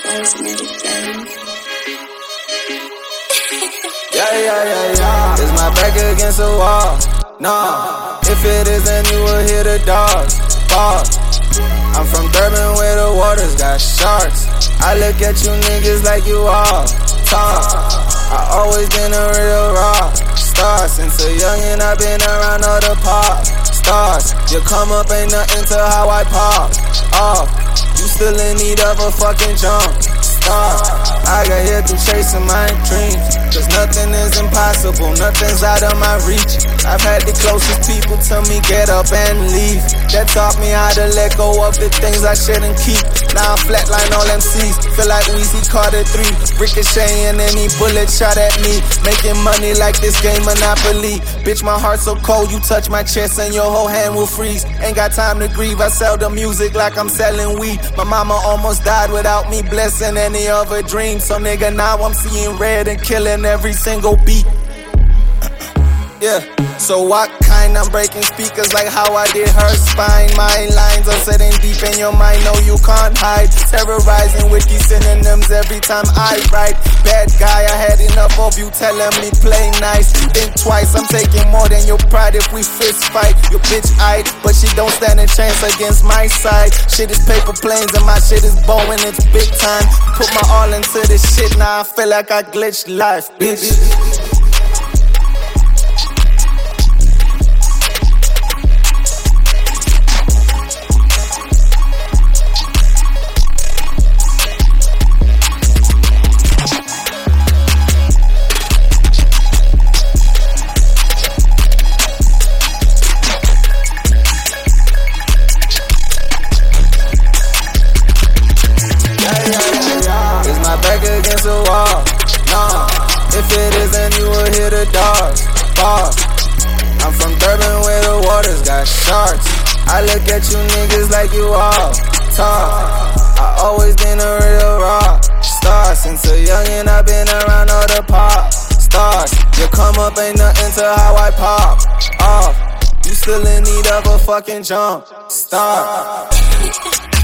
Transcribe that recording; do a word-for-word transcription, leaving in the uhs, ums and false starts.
Yeah, yeah, yeah, yeah. Is my back against the wall? Nah. If it isn't, you will hear the dogs bark. I'm from Durban where the waters got sharks. I look at you niggas like you all talk. I always been a real rock star. Since a youngin' I been around all the pop stars. You come up ain't nothing to how I pop off. You still in need of a fucking jump start. I got here through chasing my dreams, cause nothing is impossible, nothing's out of my reach. I've had the closest people tell me get up and leave. That taught me how to let go of the things I shouldn't keep. Now I'm flatline all M Cs, feel like Weezy Carter three. Ricocheting any bullet shot at me, making money like this game Monopoly. Bitch, my heart so cold, you touch my chest and your whole hand will freeze. Ain't got time to grieve, I sell the music like I'm selling weed. My mama almost died without me blessing any of her dreams. So nigga, now I'm seeing red and killing every single beat. Yeah, so what kind? I'm breaking speakers like how I did her spine. My lines are sitting deep in your mind, no you can't hide. Terrorizing with these synonyms every time I write. Bad guy, I had enough of you telling me play nice. Think twice, I'm taking more than your pride if we fist fight. Your bitch eyed, but she don't stand a chance against my side. Shit is paper planes and my shit is Boeing, it's big time. Put my all into this shit, now I feel like I glitched life, bitch. Back against the wall, nah. If it isn't, you will hear the dogs bark. I'm from Durban where the waters got sharks. I look at you niggas like you all talk. I always been a real rock star. Since a youngin' I been around all the pop stars. You come up ain't nothing to how I pop off. You still in need of a fucking jump start.